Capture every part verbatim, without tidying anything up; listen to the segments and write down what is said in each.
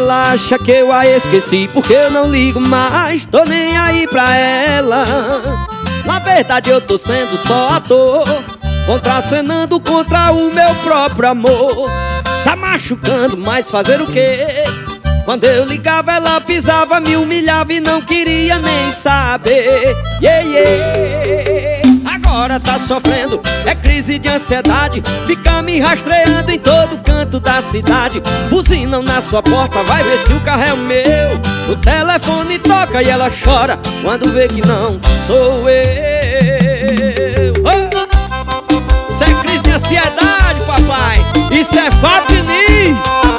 Ela acha que eu a esqueci porque eu não ligo mais, tô nem aí pra ela. Na verdade eu tô sendo só ator, contracenando contra o meu próprio amor. Tá machucando, mas fazer o quê? Quando eu ligava ela pisava, me humilhava e não queria nem saber. Yeah, yeah. Agora tá sofrendo, é crise de ansiedade, fica me rastreando em todo canto da cidade. Buzinam na sua porta, vai ver se o carro é o meu. O telefone toca e ela chora quando vê que não sou eu. Oh! Isso é crise de ansiedade, papai. Isso é Fábio Diniz.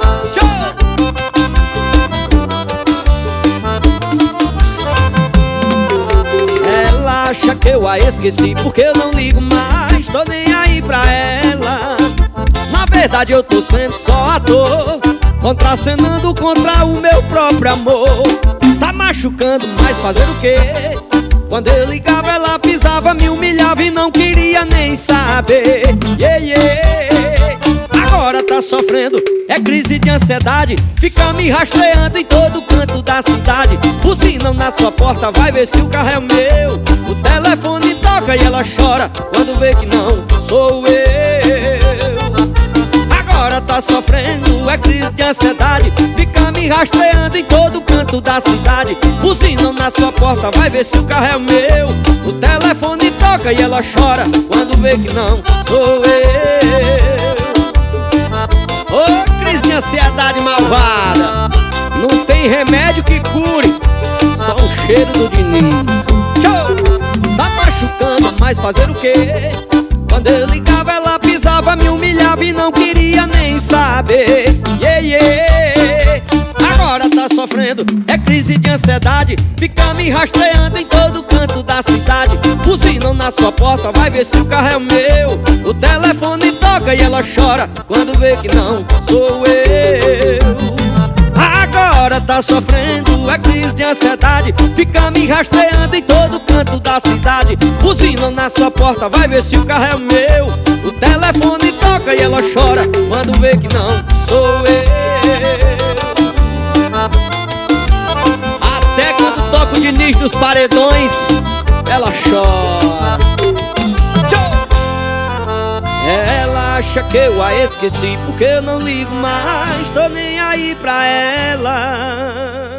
Ela acha que eu a esqueci porque eu não ligo mais, tô nem aí pra ela. Na verdade eu tô sendo só ator, contracenando contra o meu próprio amor. Tá machucando, mas fazer o quê? Quando eu ligava ela pisava, me humilhava e não queria nem saber. Yeah, yeah. Agora tá sofrendo, é crise de ansiedade, fica me rastreando em todo canto da cidade. Buzinam na sua porta, vai ver se o carro é o meu. O telefone toca e ela chora quando vê que não sou eu. Agora tá sofrendo, é crise de ansiedade, fica me rastreando em todo canto da cidade. Buzinam na sua porta, vai ver se o carro é o meu. O telefone toca e ela chora quando vê que não sou eu. Ô, oh, crise de ansiedade malvada, não tem remédio que cure, só o cheiro do Diniz. Show! Tá machucando, mas fazer o quê? Quando eu ligava ela pisava, me humilhava e não queria nem saber. Yeah, yeah. Agora tá sofrendo, é crise de ansiedade, fica me rastreando em todo canto da cidade. Buzinam na sua porta, vai ver se o carro é o meu. O telefone toca e ela chora quando vê que não sou eu. Agora tá sofrendo, é crise de ansiedade, fica me rastreando em todo canto da cidade. Buzinam na sua porta, vai ver se o carro é o meu. O telefone toca e ela chora quando vê que não sou eu. Até quando toca o Diniz dos Paredões, ela chora. Ela acha que eu a esqueci porque eu não ligo mais, tô nem aí pra ela.